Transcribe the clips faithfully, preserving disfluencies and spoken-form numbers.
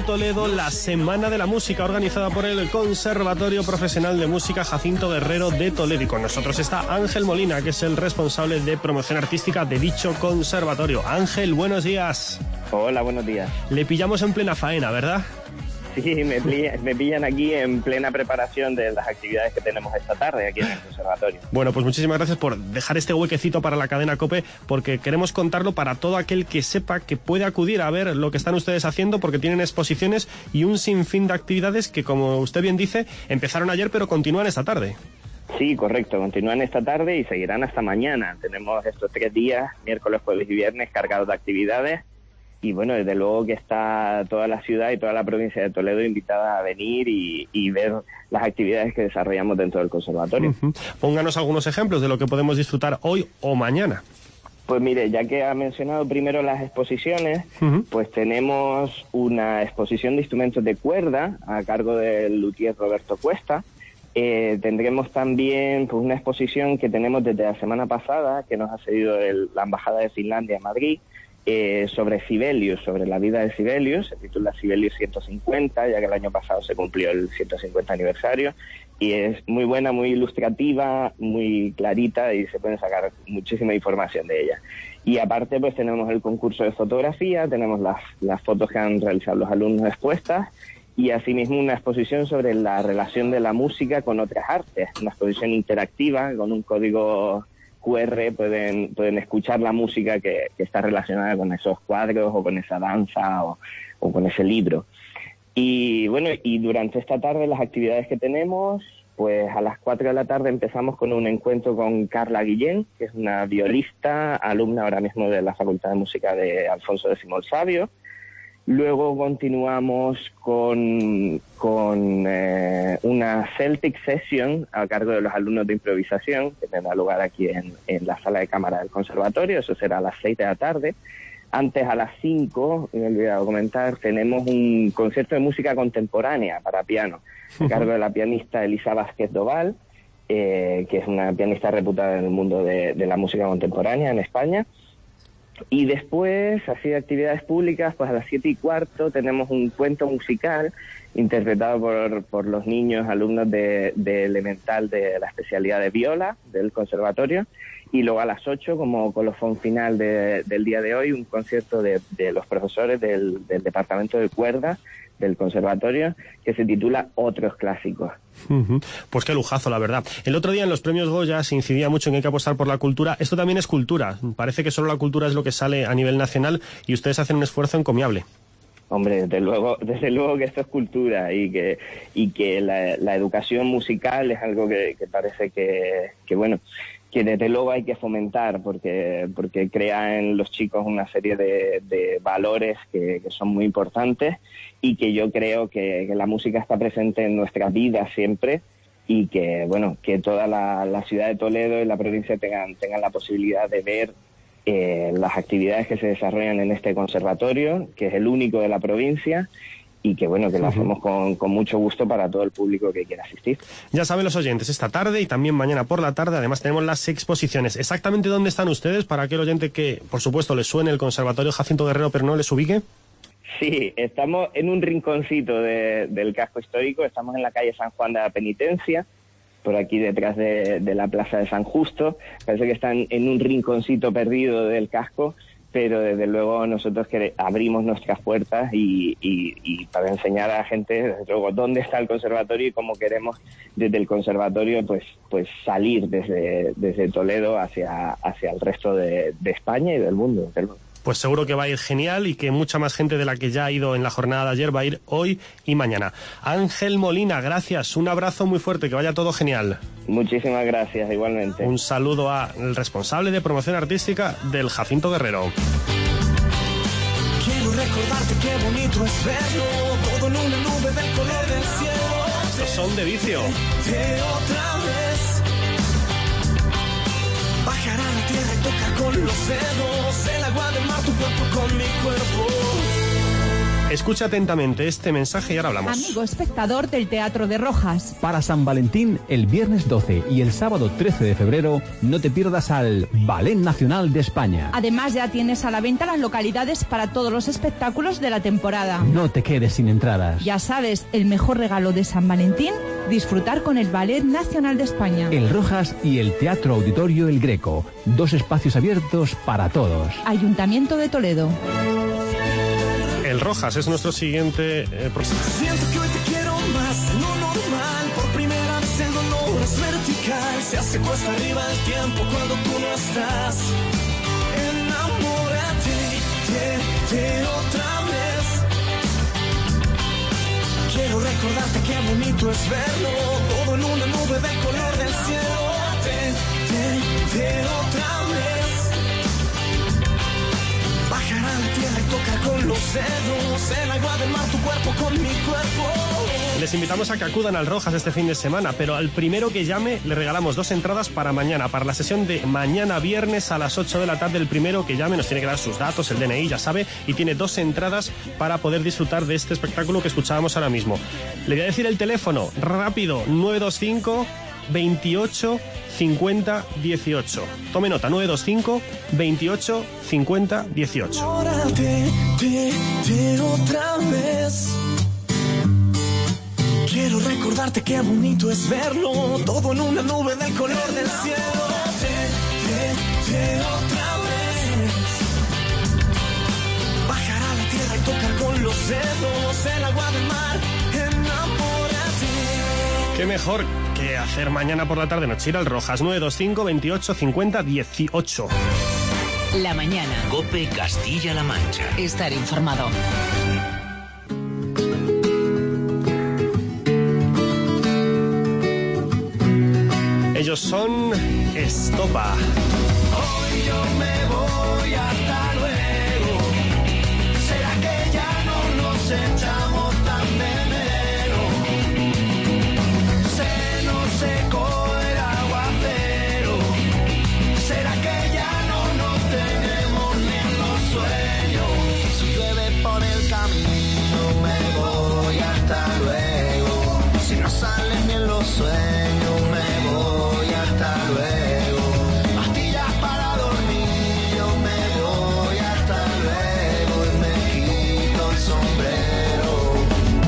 Toledo la Semana de la Música, organizada por el Conservatorio Profesional de Música Jacinto Guerrero de Toledo. Y con nosotros está Ángel Molina, que es el responsable de promoción artística de dicho conservatorio. Ángel, buenos días. Hola, buenos días. Le pillamos en plena faena, ¿verdad? Sí, me, me pillan aquí en plena preparación de las actividades que tenemos esta tarde aquí en el conservatorio. Bueno, pues muchísimas gracias por dejar este huequecito para la cadena COPE, porque queremos contarlo para todo aquel que sepa que puede acudir a ver lo que están ustedes haciendo, porque tienen exposiciones y un sinfín de actividades que, como usted bien dice, empezaron ayer pero continúan esta tarde. Sí, correcto, continúan esta tarde y seguirán hasta mañana. Tenemos estos tres días, miércoles, jueves y viernes, cargados de actividades. Y bueno, desde luego que está toda la ciudad y toda la provincia de Toledo invitada a venir y, y ver las actividades que desarrollamos dentro del conservatorio. Uh-huh. Pónganos algunos ejemplos de lo que podemos disfrutar hoy o mañana. Pues mire, ya que ha mencionado primero las exposiciones, uh-huh. pues tenemos una exposición de instrumentos de cuerda a cargo del luthier Roberto Cuesta. Eh, tendremos también pues una exposición que tenemos desde la semana pasada, que nos ha cedido el, la Embajada de Finlandia en Madrid, Eh, sobre Sibelius, sobre la vida de Sibelius. Se titula Sibelius ciento cincuenta, ya que el año pasado se cumplió el ciento cincuenta aniversario, y es muy buena, muy ilustrativa, muy clarita y se puede sacar muchísima información de ella. Y aparte pues tenemos el concurso de fotografía, tenemos las, las fotos que han realizado los alumnos expuestas, y asimismo una exposición sobre la relación de la música con otras artes, una exposición interactiva con un código cu erre, pueden, pueden escuchar la música que, que está relacionada con esos cuadros o con esa danza o, o con ese libro. Y bueno, y durante esta tarde las actividades que tenemos, pues a las cuatro de la tarde empezamos con un encuentro con Carla Guillén, que es una violista, alumna ahora mismo de la Facultad de Música de Alfonso X el Sabio. Luego continuamos con, con eh, una Celtic Session a cargo de los alumnos de improvisación, que tendrá lugar aquí en, en la sala de cámara del conservatorio. Eso será a las seis de la tarde. Antes, a las cinco, me he olvidado comentar, tenemos un concierto de música contemporánea para piano, a cargo de la pianista Elisa Vázquez Doval, eh, que es una pianista reputada en el mundo de, de la música contemporánea en España. Y después, así de actividades públicas, pues a las siete y cuarto tenemos un cuento musical interpretado por, por los niños alumnos de, de elemental de la especialidad de viola del conservatorio. Y luego a las ocho, como colofón final de, del día de hoy, un concierto de, de los profesores del, del departamento de cuerdas del conservatorio, que se titula Otros Clásicos. Uh-huh. Pues qué lujazo, la verdad. El otro día en los premios Goya se incidía mucho en que hay que apostar por la cultura. Esto también es cultura. Parece que solo la cultura es lo que sale a nivel nacional y ustedes hacen un esfuerzo encomiable. Hombre, desde luego, desde luego que esto es cultura y que y que la, la educación musical es algo que, que parece que, que bueno, que desde luego hay que fomentar porque porque crea en los chicos una serie de, de valores que, que son muy importantes y que yo creo que, que la música está presente en nuestra vida siempre y que bueno que toda la, la ciudad de Toledo y la provincia tengan tengan la posibilidad de ver eh, las actividades que se desarrollan en este conservatorio, que es el único de la provincia, y que bueno, que lo hacemos con, con mucho gusto para todo el público que quiera asistir. Ya saben los oyentes, esta tarde y también mañana por la tarde, además tenemos las exposiciones. ¿Exactamente dónde están ustedes para aquel oyente que, por supuesto, les suene el Conservatorio Jacinto Guerrero pero no les ubique? Sí, estamos en un rinconcito de, del casco histórico, estamos en la calle San Juan de la Penitencia, por aquí detrás de, de la Plaza de San Justo. Parece que están en un rinconcito perdido del casco, pero desde luego nosotros que abrimos nuestras puertas y, y, y para enseñar a la gente, desde luego, dónde está el conservatorio y cómo queremos desde el conservatorio pues pues salir desde, desde Toledo hacia, hacia el resto de, de España y del mundo, desde luego. Pues seguro que va a ir genial y que mucha más gente de la que ya ha ido en la jornada de ayer va a ir hoy y mañana. Ángel Molina, gracias, un abrazo muy fuerte, que vaya todo genial. Muchísimas gracias, igualmente. Un saludo al responsable de promoción artística del Jacinto Guerrero. Quiero recordarte qué bonito es verlo, todo en una nube del color del cielo. Estos son de Vicio. De otra vez. Bajar a la tierra y tocar con los dedos el agua del mar, tu cuerpo con mi cuerpo. Escucha atentamente este mensaje y ahora hablamos. Amigo espectador del Teatro de Rojas. Para San Valentín, el viernes doce y el sábado trece de febrero, no te pierdas al Ballet Nacional de España. Además, ya tienes a la venta las localidades para todos los espectáculos de la temporada. No te quedes sin entradas. Ya sabes, el mejor regalo de San Valentín, disfrutar con el Ballet Nacional de España. El Rojas y el Teatro Auditorio El Greco, dos espacios abiertos para todos. Ayuntamiento de Toledo. El Rojas es nuestro siguiente eh, Siento que hoy te quiero más, no normal. Por primera vez el dolor es vertical. Se hace cuesta arriba el tiempo cuando tú no estás. Enamórate de, de otra vez. Quiero recordarte qué bonito es verlo, todo en una nube del color del cielo. De, de, de otra vez. Bajar a la tierra y tocar con los dedos el agua del mar, tu cuerpo con mi cuerpo. Les invitamos a que acudan al Rojas este fin de semana, pero al primero que llame le regalamos dos entradas para mañana, para la sesión de mañana viernes a las ocho de la tarde. El primero que llame nos tiene que dar sus datos, el D N I, ya sabe, y tiene dos entradas para poder disfrutar de este espectáculo que escuchábamos ahora mismo. Le voy a decir el teléfono, rápido, nueve dos cinco, veintiocho, cincuenta, dieciocho. Tome nota, nueve dos cinco, veintiocho, cincuenta, dieciocho. Órale, de, de otra vez. Quiero recordarte qué bonito es verlo, todo en una nube del color del cielo. De, de, de otra vez. Bajar a la tierra y tocar con los dedos el agua del mar. Enamórate. Qué mejor que hacer mañana por la tarde noche ir al Rojas. Nueve dos cinco, veintiocho, cincuenta, dieciocho. La mañana. COPE Castilla-La Mancha. Estar informado. Ellos son Estopa. Hoy yo me voy, hasta luego. ¿Será que ya no nos echamos tan de menos? Se nos secó el aguacero. ¿Será que ya no nos tenemos ni en los sueños? Si llueve por el camino me voy, hasta luego. Si no salen bien los sueños me voy, hasta luego. Pastillas para dormir, yo me voy, hasta luego. Y me quito el sombrero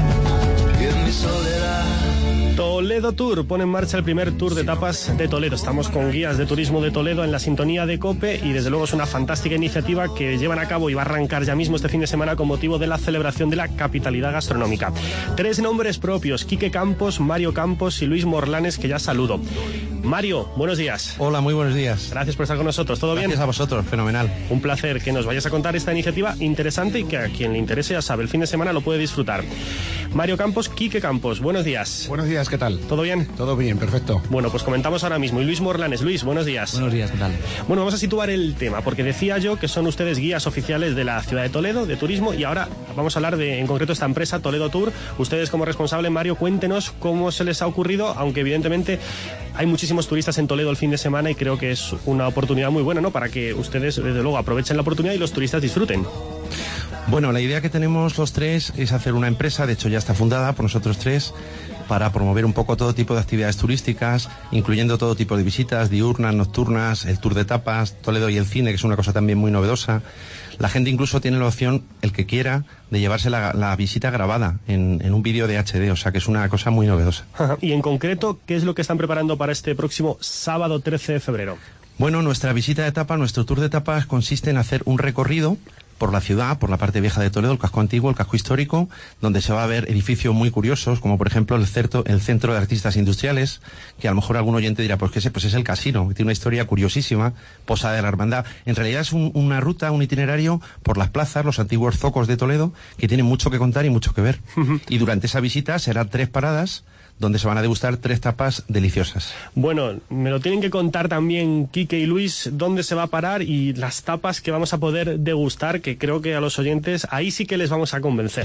y en mi soledad. Toledo Tour pone en marcha el primer tour de tapas de Toledo. Estamos con guías de turismo de Toledo en la sintonía de COPE y desde luego es una fantástica iniciativa que llevan a cabo y va a arrancar ya mismo este fin de semana con motivo de la celebración de la capitalidad gastronómica. Tres nombres propios, Quique Campos, Mario Campos y Luis Morlanes, que ya saludo. Mario, buenos días. Hola, muy buenos días. Gracias por estar con nosotros. ¿Todo bien? Gracias a vosotros, fenomenal. Un placer que nos vayas a contar esta iniciativa interesante y que a quien le interese, ya sabe, el fin de semana lo puede disfrutar. Mario Campos, Quique Campos, buenos días. Buenos días, ¿qué tal? ¿Todo bien? Todo bien, perfecto. Bueno, pues comentamos ahora mismo. Y Luis Morlanes. Luis, buenos días. Buenos días, ¿qué tal? Bueno, vamos a situar el tema, porque decía yo que son ustedes guías oficiales de la ciudad de Toledo, de turismo, y ahora vamos a hablar de, en concreto, esta empresa, Toledo Tour. Ustedes como responsable, Mario, cuéntenos cómo se les ha ocurrido, aunque evidentemente hay muchísimos turistas en Toledo el fin de semana y creo que es una oportunidad muy buena, ¿no?, para que ustedes, desde luego, aprovechen la oportunidad y los turistas disfruten. Bueno, la idea que tenemos los tres es hacer una empresa, de hecho ya está fundada por nosotros tres, para promover un poco todo tipo de actividades turísticas, incluyendo todo tipo de visitas, diurnas, nocturnas, el tour de tapas, Toledo y el cine, que es una cosa también muy novedosa. La gente incluso tiene la opción, el que quiera, de llevarse la, la visita grabada en, en un vídeo de H D, o sea que es una cosa muy novedosa. Y en concreto, ¿qué es lo que están preparando para este próximo sábado trece de febrero? Bueno, nuestra visita de etapa, nuestro tour de tapas consiste en hacer un recorrido por la ciudad, por la parte vieja de Toledo, el casco antiguo, el casco histórico, donde se va a ver edificios muy curiosos, como por ejemplo el, certo, el Centro de Artistas Industriales, que a lo mejor algún oyente dirá, pues que ese pues es el casino, que tiene una historia curiosísima, Posada de la Hermandad. En realidad es un, una ruta, un itinerario por las plazas, los antiguos zocos de Toledo, que tienen mucho que contar y mucho que ver. Y durante esa visita serán tres paradas, donde se van a degustar tres tapas deliciosas. Bueno, me lo tienen que contar también Quique y Luis, dónde se va a parar y las tapas que vamos a poder degustar, que creo que a los oyentes ahí sí que les vamos a convencer.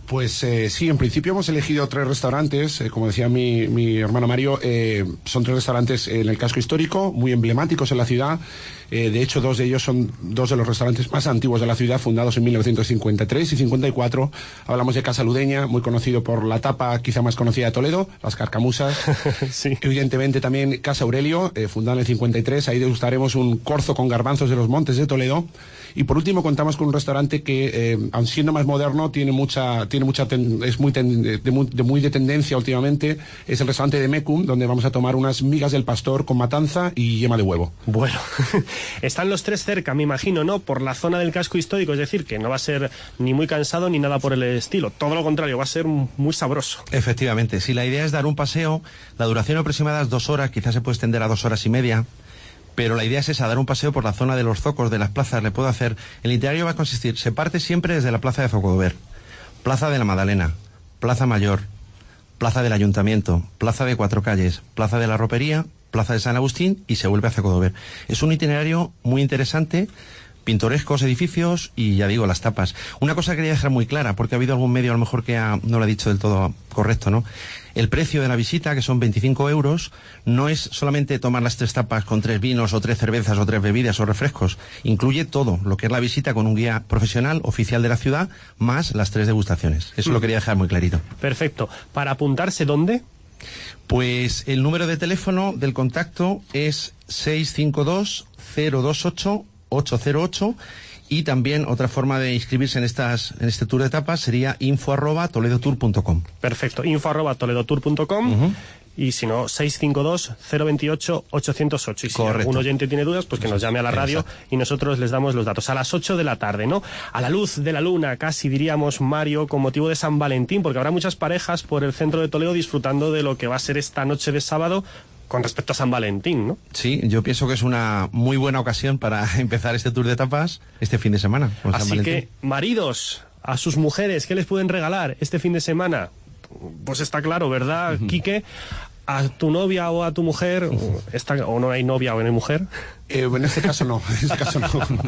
Pues eh, sí, en principio hemos elegido tres restaurantes, eh, como decía mi, mi hermano Mario, eh, son tres restaurantes en el casco histórico, muy emblemáticos en la ciudad. Eh, de hecho, dos de ellos son dos de los restaurantes más antiguos de la ciudad, fundados en mil novecientos cincuenta y tres y cincuenta y cuatro. Hablamos de Casa Ludeña, muy conocido por la tapa quizá más conocida de Toledo, las carcamusas. Sí. Evidentemente también Casa Aurelio, eh, fundada en el cincuenta y tres, ahí degustaremos un corzo con garbanzos de los montes de Toledo. Y por último contamos con un restaurante que, eh, aun siendo más moderno, tiene mucha, tiene mucha ten, es muy, ten, de, muy, de muy de tendencia últimamente. Es el restaurante de Mecum, donde vamos a tomar unas migas del pastor con matanza y yema de huevo. Bueno, están los tres cerca, me imagino, ¿no? Por la zona del casco histórico, es decir, que no va a ser ni muy cansado ni nada por el estilo. Todo lo contrario, va a ser muy sabroso. Efectivamente, si la idea es dar un paseo, la duración aproximada es dos horas, quizás se puede extender a dos horas y media. Pero la idea es esa, dar un paseo por la zona de los zocos, de las plazas, le puedo hacer. El itinerario va a consistir, se parte siempre desde la plaza de Zocodover, Plaza de la Madalena, Plaza Mayor, Plaza del Ayuntamiento, Plaza de Cuatro Calles, Plaza de la Ropería, Plaza de San Agustín y se vuelve a Zocodover. Es un itinerario muy interesante, pintorescos edificios y, ya digo, las tapas. Una cosa que quería dejar muy clara, porque ha habido algún medio a lo mejor que ha, no lo ha dicho del todo correcto, ¿no? El precio de la visita, que son veinticinco euros, no es solamente tomar las tres tapas con tres vinos o tres cervezas o tres bebidas o refrescos. Incluye todo, lo que es la visita con un guía profesional, oficial de la ciudad, más las tres degustaciones. Eso mm. lo quería dejar muy clarito. Perfecto. ¿Para apuntarse dónde? Pues el número de teléfono del contacto es seis cinco dos cero dos ocho ocho cero ocho. Y también otra forma de inscribirse en estas en este tour de etapas sería info arroba toledotour punto com. Perfecto, info arroba toledotour punto com. Uh-huh. Y si no, seis cinco dos cero dos ocho ocho cero ocho. Y si Correcto. algún oyente tiene dudas, pues que nos llame a la radio. Exacto. Y nosotros les damos los datos. A las ocho de la tarde, ¿no? A la luz de la luna, casi diríamos, Mario, con motivo de San Valentín, porque habrá muchas parejas por el centro de Toledo disfrutando de lo que va a ser esta noche de sábado con respecto a San Valentín, ¿no? Sí, yo pienso que es una muy buena ocasión para empezar este tour de tapas este fin de semana. Con Así San que, maridos, a sus mujeres, ¿qué les pueden regalar este fin de semana? Pues está claro, ¿verdad, uh-huh. Quique? A tu novia o a tu mujer, uh-huh. está, o no hay novia o no hay mujer. Eh, en este caso no, en este caso no.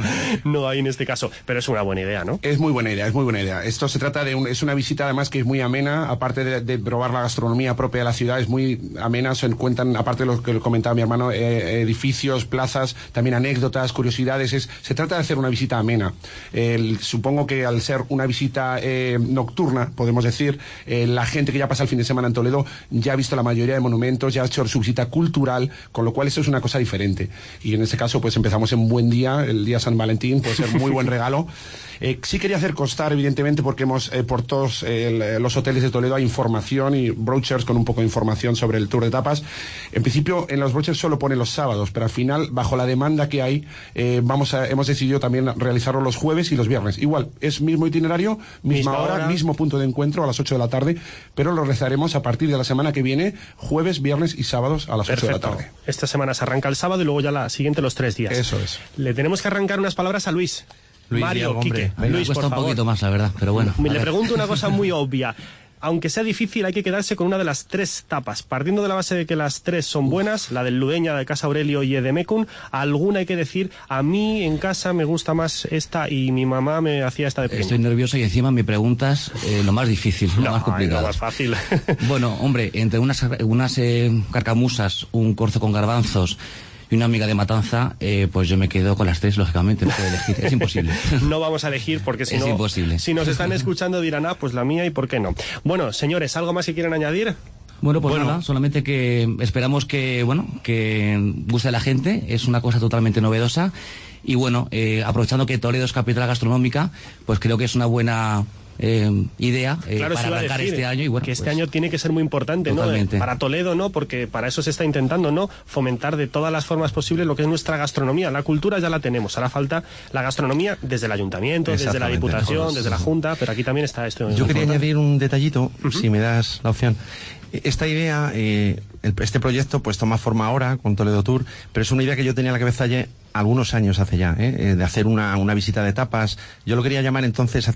No hay en este caso, pero es una buena idea, ¿no? Es muy buena idea, es muy buena idea. Esto se trata de un, es una visita además que es muy amena, aparte de, de probar la gastronomía propia de la ciudad, es muy amena, se encuentran, aparte de lo que comentaba mi hermano, eh, edificios, plazas, también anécdotas, curiosidades, es, se trata de hacer una visita amena. Eh, supongo que al ser una visita eh, nocturna, podemos decir, eh, la gente que ya pasa el fin de semana en Toledo ya ha visto la mayoría de monumentos, ya ha hecho su visita cultural, con lo cual eso es una cosa diferente. Y en este caso, pues empezamos en buen día, el día San Valentín, puede ser muy buen regalo. Eh, sí quería hacer constar, evidentemente, porque hemos eh, por todos eh, los hoteles de Toledo hay información y brochures con un poco de información sobre el tour de tapas. En principio, en los brochures solo pone los sábados, pero al final, bajo la demanda que hay, eh, vamos a, hemos decidido también realizarlo los jueves y los viernes. Igual, es mismo itinerario, misma, misma hora, hora, mismo punto de encuentro a las ocho de la tarde, pero lo realizaremos a partir de la semana que viene, jueves, viernes y sábados a las Perfecto. ocho de la tarde. Esta semana se arranca el sábado y luego ya la siguiente los tres días. Eso es. Le tenemos que arrancar unas palabras a Luis. Luis Mario, Diego, Quique, Luis, me cuesta un poquito más, la verdad, pero bueno. Le pregunto una cosa muy obvia. Aunque sea difícil, hay que quedarse con una de las tres tapas. Partiendo de la base de que las tres son buenas, la del Ludeña, de Casa Aurelio y de Mecum, alguna hay que decir, a mí en casa me gusta más esta y mi mamá me hacía esta de pequeño. Estoy nervioso y encima me preguntas eh, lo más difícil, lo no, más complicado. Ay, lo más fácil. Bueno, hombre, entre unas, unas eh, carcamusas, un corzo con garbanzos y una amiga de matanza, eh, pues yo me quedo con las tres, lógicamente, no puedo elegir, es imposible. No vamos a elegir porque si es no, imposible. Si nos están escuchando dirán, ah, pues la mía y por qué no. Bueno, señores, ¿algo más que quieran añadir? Bueno, pues bueno. nada, solamente que esperamos que, bueno, que guste a la gente, es una cosa totalmente novedosa y bueno, eh, aprovechando que Toledo es capital gastronómica, pues creo que es una buena Eh, idea eh, claro, para arrancar decir, este año y bueno, que este pues, año tiene que ser muy importante, totalmente. ¿no? Para Toledo, ¿no? Porque para eso se está intentando, ¿no? Fomentar de todas las formas posibles lo que es nuestra gastronomía. La cultura ya la tenemos, hará falta la gastronomía desde el ayuntamiento, desde la Diputación, desde la Junta, pero aquí también está esto. Yo quería añadir un detallito, uh-huh. si me das la opción. Esta idea, eh, el, este proyecto, pues toma forma ahora con Toledo Tour, pero es una idea que yo tenía en la cabeza ya algunos años hace ya, ¿eh? de hacer una, una visita de tapas. Yo lo quería llamar entonces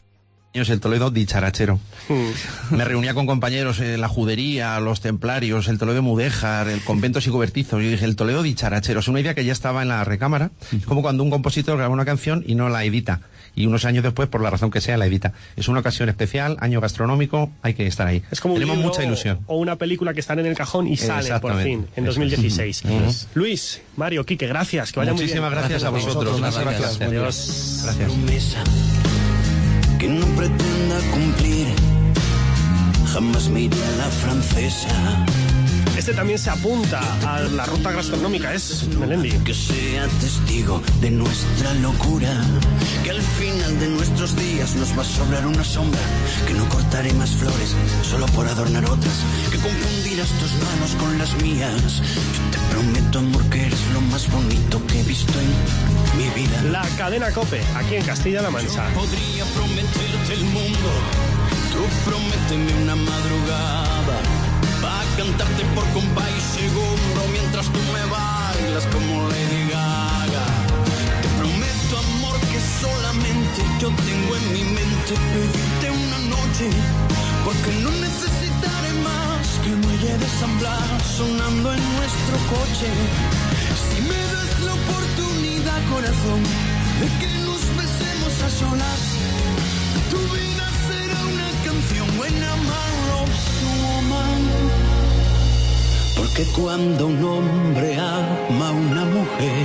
el Toledo dicharachero. Me reunía con compañeros en la judería, los templarios, el Toledo de Mudéjar, el convento Sicobertizo, y dije, el Toledo dicharachero. Es una idea que ya estaba en la recámara, es como cuando un compositor graba una canción y no la edita, y unos años después, por la razón que sea, la edita. Es una ocasión especial, año gastronómico, hay que estar ahí. Es como Tenemos un libro mucha ilusión. O una película que están en el cajón y sale por fin, en dos mil dieciséis. Uh-huh. Luis, Mario, Quique, gracias, que vaya muy bien. Muchísimas gracias, gracias a vosotros. Muchas gracias. gracias. Adiós. Gracias. Que no pretenda cumplir, jamás me iré a la francesa. Este también se apunta a la ruta gastronómica, es Melendi. Que sea testigo de nuestra locura, que al final de nuestros días nos va a sobrar una sombra, que no cortaré más flores solo por adornar otras, que confundirás tus manos con las mías. Yo te prometo, amor, que eres lo más bonito que he visto en mi vida. La cadena COPE, aquí en Castilla-La Mancha. Yo podría prometerte el mundo, tú prométeme una madrugada, va a cantarte por compás y segundo mientras tú me bailas como Lady Gaga. Te prometo, amor, que solamente yo tengo en mi mente pedirte una noche, porque no necesitaré más que el muelle de San Blas sonando en nuestro coche. Si me das la oportunidad, corazón, de que nos besemos a solas, tu vida será una canción buena, amar, woman. Porque cuando un hombre ama a una mujer,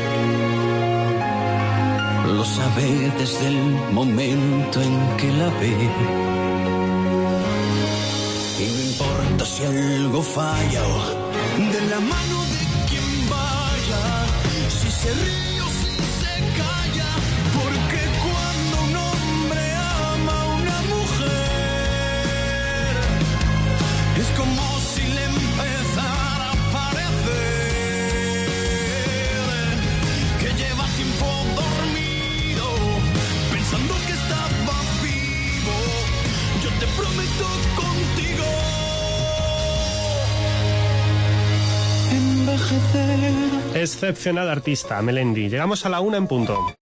lo sabe desde el momento en que la ve. Y no importa si algo falla o de la mano de quien vaya, si se ríe o si se calla, porque cuando un hombre ama a una mujer, es como si le empezara a parecer que lleva tiempo dormido, pensando que estaba vivo. Yo te prometo contigo envejecer. Excepcional artista, Melendi. Llegamos a la una en punto.